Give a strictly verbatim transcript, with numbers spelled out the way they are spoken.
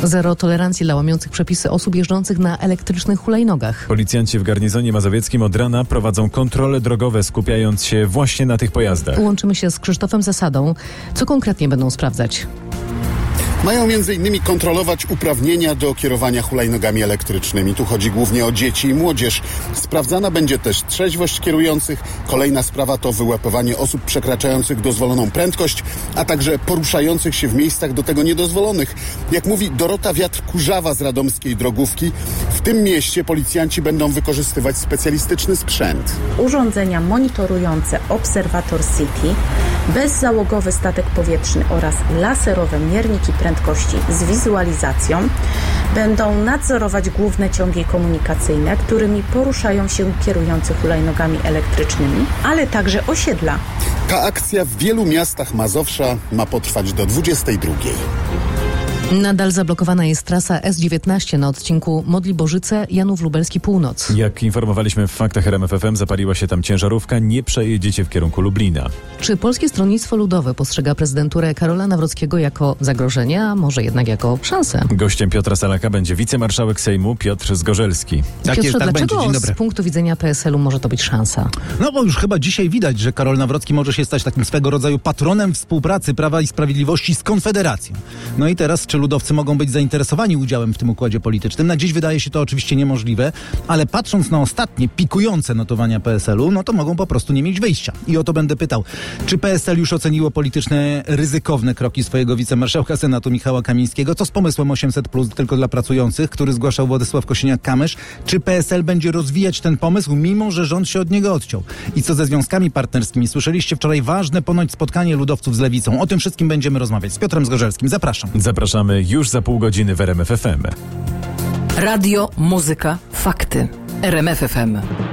Zero tolerancji dla łamiących przepisy osób jeżdżących na elektrycznych hulajnogach. Policjanci w garnizonie mazowieckim od rana prowadzą kontrole drogowe, skupiając się właśnie na tych pojazdach. Łączymy się z Krzysztofem Zasadą. Co konkretnie będą sprawdzać? Mają między innymi kontrolować uprawnienia do kierowania hulajnogami elektrycznymi. Tu chodzi głównie o dzieci i młodzież. Sprawdzana będzie też trzeźwość kierujących. Kolejna sprawa to wyłapywanie osób przekraczających dozwoloną prędkość, a także poruszających się w miejscach do tego niedozwolonych. Jak mówi Dorota Wiatr-Kurzawa z radomskiej drogówki, w tym mieście policjanci będą wykorzystywać specjalistyczny sprzęt. Urządzenia monitorujące Obserwator City, bezzałogowy statek powietrzny oraz laserowe mierniki prędkości z wizualizacją będą nadzorować główne ciągi komunikacyjne, którymi poruszają się kierujący hulajnogami elektrycznymi, ale także osiedla. Ta akcja w wielu miastach Mazowsza ma potrwać do dwudziestej drugiej. Nadal zablokowana jest trasa S dziewiętnaście na odcinku Modliborzyce, Janów Lubelski Północ. Jak informowaliśmy w Faktach R M F F M, zapaliła się tam ciężarówka, nie przejedziecie w kierunku Lublina. Czy Polskie Stronnictwo Ludowe postrzega prezydenturę Karola Nawrockiego jako zagrożenie, a może jednak jako szansę? Gościem Piotra Salaka będzie wicemarszałek Sejmu Piotr Zgorzelski. Tak Piotrze, jest, tak dlaczego będzie. Dzień dobry. z punktu widzenia P S L u może to być szansa? No bo już chyba dzisiaj widać, że Karol Nawrocki może się stać takim swego rodzaju patronem współpracy Prawa i Sprawiedliwości z Konfederacją. No i teraz, czy ludowcy mogą być zainteresowani udziałem w tym układzie politycznym? Na dziś wydaje się to oczywiście niemożliwe, ale patrząc na ostatnie pikujące notowania P S L u, no to mogą po prostu nie mieć wyjścia. I o to będę pytał, czy P S L już oceniło polityczne, ryzykowne kroki swojego wicemarszałka Senatu Michała Kamińskiego? Co z pomysłem osiemset plus tylko dla pracujących, który zgłaszał Władysław Kosiniak-Kamysz? Czy P S L będzie rozwijać ten pomysł, mimo że rząd się od niego odciął? I co ze związkami partnerskimi? Słyszeliście wczoraj ważne ponoć spotkanie ludowców z Lewicą. O tym wszystkim będziemy rozmawiać z Piotrem Zgorzelskim. Zapraszam. Zapraszamy już za pół godziny w R M F F M. Radio, muzyka, fakty. R M F F M.